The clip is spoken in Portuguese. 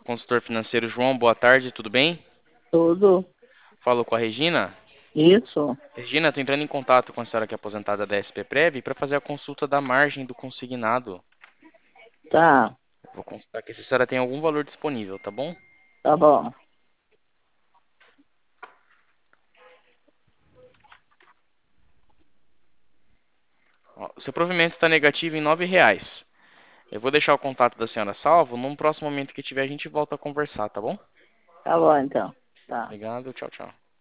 Consultor financeiro João, boa tarde, tudo bem? Tudo Falo com a Regina. isso, Regina, estou entrando em contato com a senhora que é aposentada da SP Prev para fazer a consulta da margem do consignado. tá, Vou consultar aqui se a senhora tem algum valor disponível, tá bom? tá bom. Ó, o seu provimento está negativo em R$ 9. Eu vou deixar o contato da senhora salvo. Num próximo momento que tiver, a gente volta a conversar, tá bom? Tá bom então. Tá. Obrigado, tchau, tchau.